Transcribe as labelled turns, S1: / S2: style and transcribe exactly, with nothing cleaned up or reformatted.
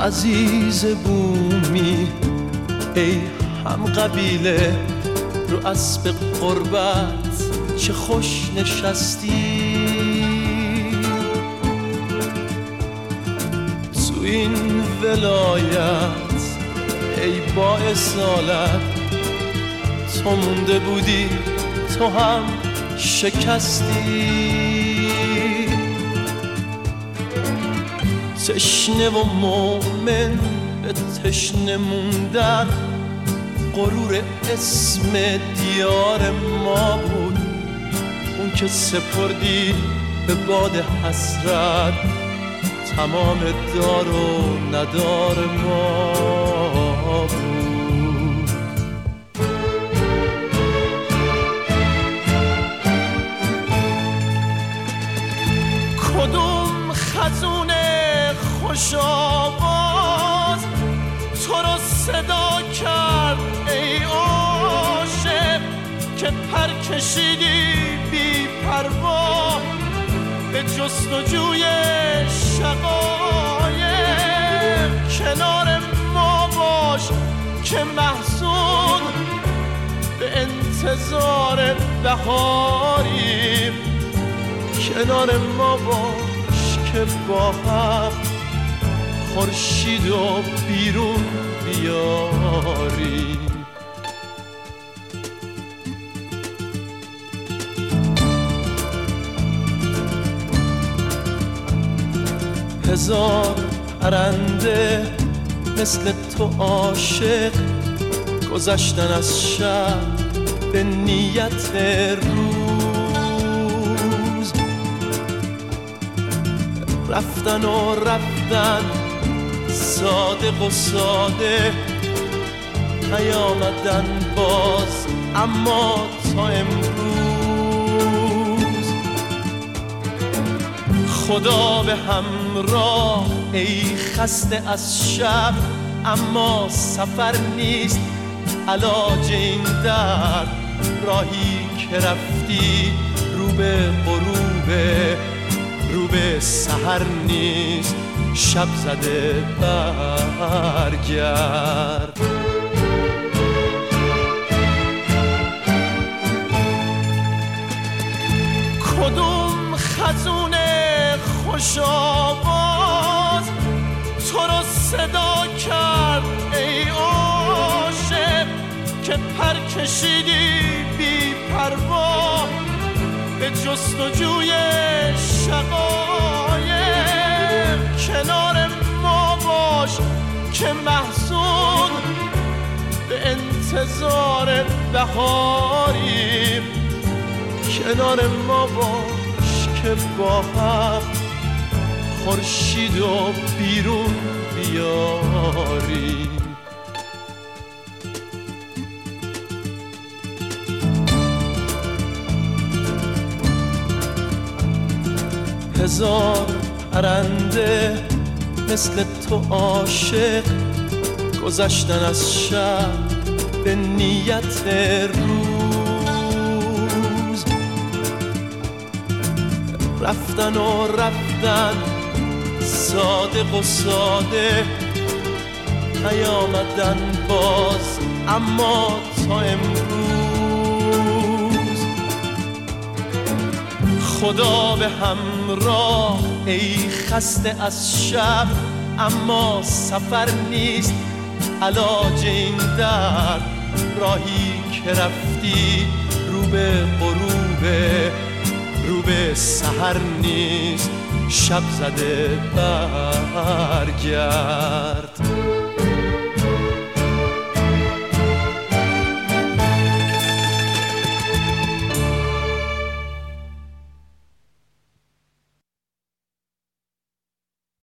S1: عزیز بومی ای هم قبیله رو اسب قربت چه خوش نشستی تو این ولایت ای با اصالت تو مونده بودی تو هم شکستی تشنه و مومن به تشنه موندن غرور اسم دیار ما بود اون که سپردی به باد حسرت تمام دار و ندار ما بود کدوم خزون خوش آواز تو رو صدا کرد ای عاشق که پر کشیدی بی پروا به جستجوی شقایق کنار ما باش که محزون به انتظار بهاریم کنار ما باش که با هم خورشید و بیرون بیاریم هزار پرنده مثل تو عاشق گذشتن از شب به نیت روز رفتن و رفتن صادق و ساده نیامدن باز اما تا امروز خدا به همراه ای خسته از شب اما سفر نیست علاج این درد راهی که رفتی رو به غروبه رو به سحر نیست شب زده برگرد کدوم خزون خوش آواز تو رو صدا کرد ای عاشق که پر کشیدی بی پروا به جستجوی شقایق کنار ما باش که محزون به انتظار بهاریم کنار ما باش که با هم خورشید و بیرون بیاریم هزار پرنده مثل تو عاشق گذشتن از شب به نیت روز رفتن و رفتن صادق و ساده نیامدن باز اما تا امروز خدا به همراه ای خسته از شب اما سفر نیست علاج این درد راهی که رفتی رو به غروبه رو به سحر نیست شب زده برگرد